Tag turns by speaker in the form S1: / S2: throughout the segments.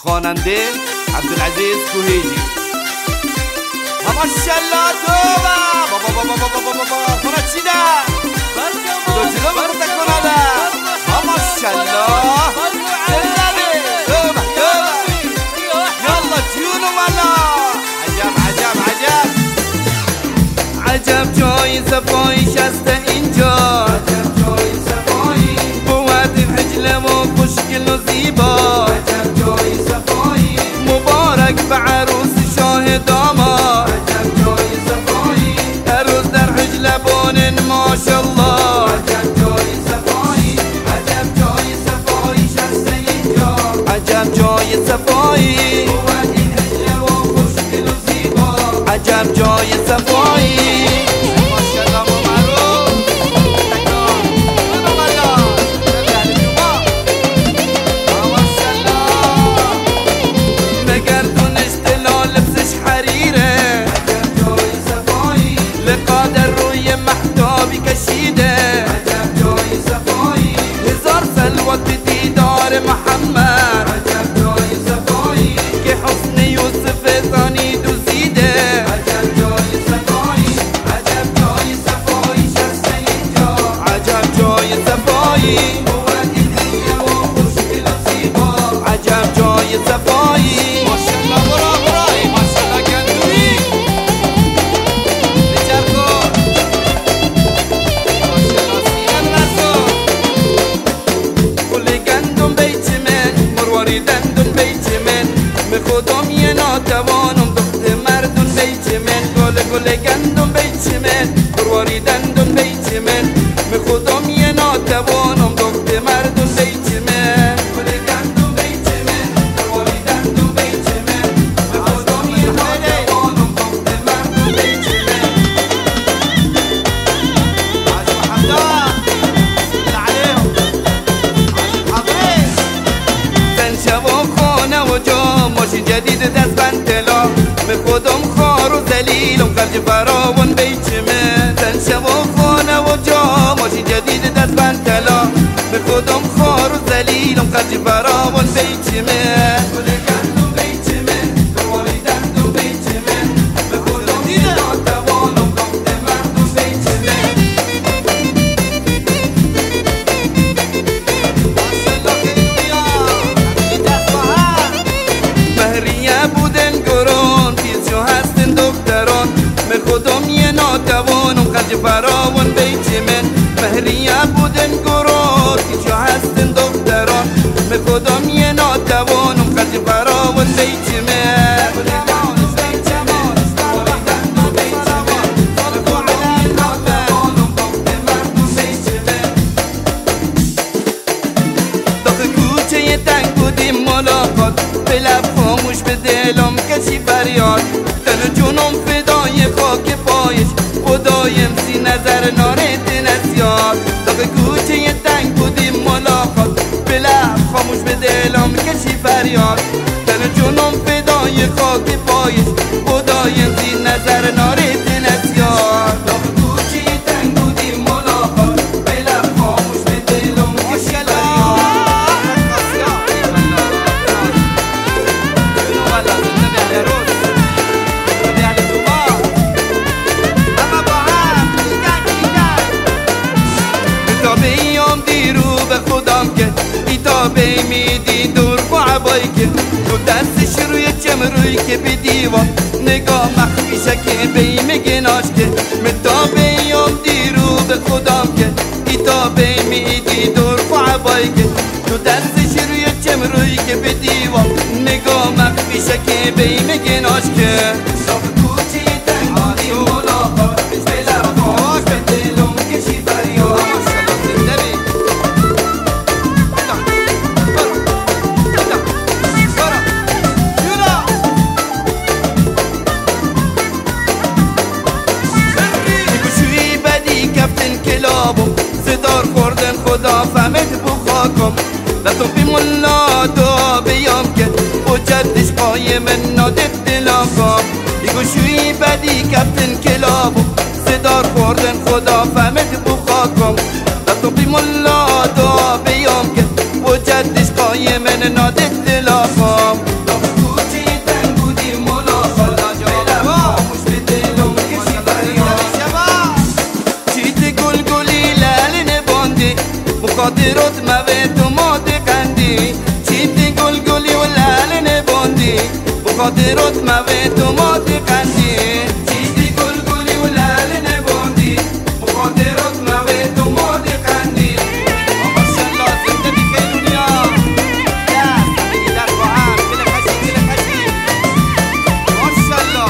S1: خواننده عبدالعزیز کوهیجی. ماشاءالله توبه بابا بابا بابا بابا خونه چی ده؟ دو جلو برده کنه ده. ماشاءالله سلده توبه توبه یالا جونو مالا. عجب عجب عجب عجب جای صفایی شسته اینجا. عجب جای صفایی بود حجله و خوشگل و زیبا. عجب جای صفایی مبارک به عروس شاه داماد. عجب جای صفایی عروس در حجله بونن ماشاءالله. عجب جای صفایی عجب جای صفایی شسته اینجا. عجب جای صفایی بود حجله و خوشگل و زیبا. عجب جای صفایی محمد. عجب جای صفایی که حسن یوسف ثانی دوزیده. عجب جای صفایی عجب جای صفایی شسته اینجا. عجب جای صفایی بود حجله و خوشگل و زیبا. عجب جای صفایی ماشاءالله برا برای ماشاءالله گندوی بچرخو ماشاءالله سیمن رسو کل گندم بیت دندون بیت من میخودم یه ناتوانم دخت مردون بیت من. گل گل گندم بیت من پرواری دندون بیت من میخودم یه ناتوانم دخت مردون بیت من. گل گندم بیت من پرواری دندون بیت من میخودم یه ناتوانم دخت مردون بیت من. حاج محمد صل عليهم حاج حفيظ شباب خانه و جا ماشین جدید دست بنتلا. میخودم خار و زلیلم خرج فراون بیت من. زن شباب خانه و جا ماشین جدید دست بنتلا. میخودم خار و زلیلم خرج فراون بیت من. گل گندم بیت من پرواری دندون بیت من میخودم یه ناتوانم دخت مردم بیت من. مهریه بودن گران پیشو هستن دختران. میخودم یه ناتوانم خرج فراون بیت من. مهریه بودن گران پیشو هستن دختران. میخودم یه ناتوانم خرج فراون بیت من. داخل کوچه تنگ بودیم ملاقات به لب خاموش به دلم کشی فریاد. دل جونم فدای خاک پایش خدایم سی نظر نارد نسیاد. داخل کوچه تنگ بودیم ملاقات به لب خاموش به دلم کشی فریاد. دل جونم فدای خاک پایش خدایم سی نظر نارد نسیاد. داخل کوچه تنگ بودیم ملاقات به لب خاموش به دلم کشی فریاد. میدی دور با عبایی که تو دستش روی چمروی که به دیوان نگاه مخفی شکه بی میگناش که متابیم دیرو به خودم که ایتابه میدی دور با عبایی که تو دستش روی چمروی که به دیوان نگاه مخفی شکه بی میگناش که صاف کوچه تنگی ملاقات به لباش به دلم کشی فریاد. صدار خوردن خدا فهمت بو خاکم لطو بی ملا دعا بیام که و جدش قایم نادت دلاکم. دیگو شوی بدی کفتن کلابو صدار خوردن خدا فهمت بو خاکم لطو بی ملا دعا بیام که و جدش قایم نادت دلاکم. بخاطرت موت و مات قندی چیزی گلگلی و لعل نبوندی بخاطرت موت و مات قندی ماشاءالله زنده بخیر دنیا دست بگی در با هم گل خشی ماشاءالله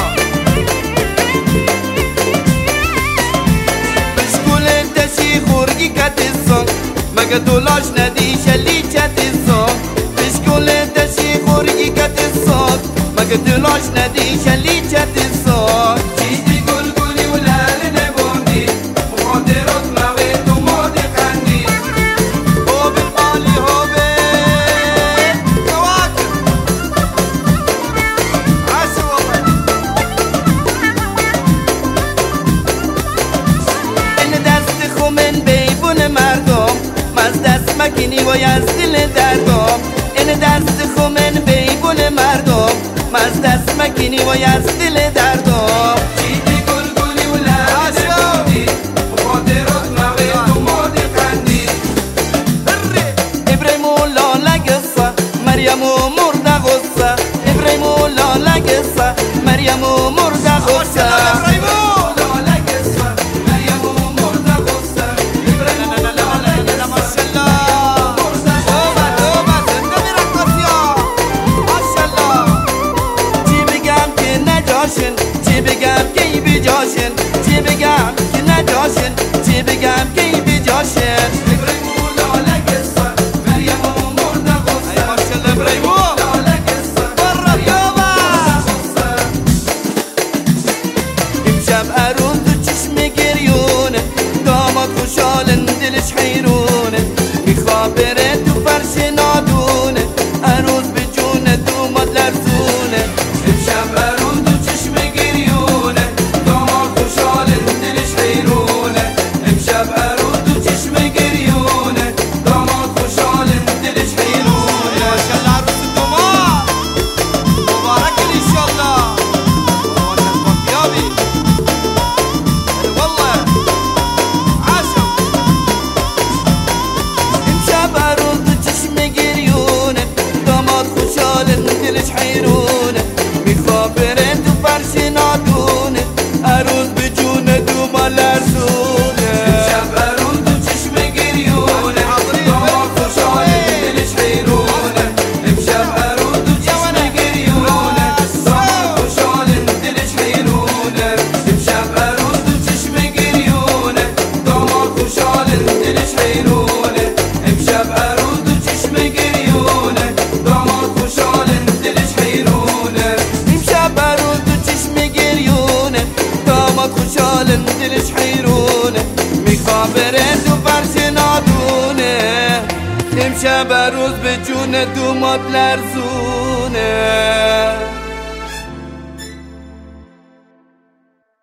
S1: بشکل دشی خورگی کتیسان مگه دولاش ندی شلی چتیسان بشکل دشی خورگی کتیسان مگه دولاش ندی شلی چتیسان چیزی گلگلی و لعل نبوندی بخاطرت موت و مات قندی هوبه مالی هوبه کواکب عاشق والله این دست خومن بیبون مردم مز دست مکنی و از دل دردم این دست خومن بیبون مردم مز دست مکنی و از دل دردم چیزی گلگلی و لعل نبوندی بخاطرت موت و مات قندی ابراهیم و لاله قصه مریم و مرد غصه ابراهیم و لاله قصه مریم و مرد غصه چی بگم کی بجاشن چی بگم که نجاشن چی بگم کی بجاشن ابراهیم و لاله قصه مریم و مرد غصه ماشاءالله ابراهیم و لاله قصه برا یابا امشب عروس تو چشم گریونه داماد خوشحالن دلش حیرونه میخواه بره تو فرش نادونه عروس به جونه دوماد لرزونه امشب عروس دلش حیرونه میخواه بره تو فرش نادونه عروس به جونه دوما لرزونه امشب عروس تو چشم گریونه داماد خوشحاله دلش حیرونه امشب عروس تو چشم گریونه داماد خوشحاله دلش حیرونه امشب عروس تو چشم گریونه داماد خوشحاله دلش حیرونه امشب عروس تو چشم گریونه داماد خوشحاله خوشحالن دلش حیرونه میخواه بره تو فرش نادونه امشب عروس به جون دوماد لرزونه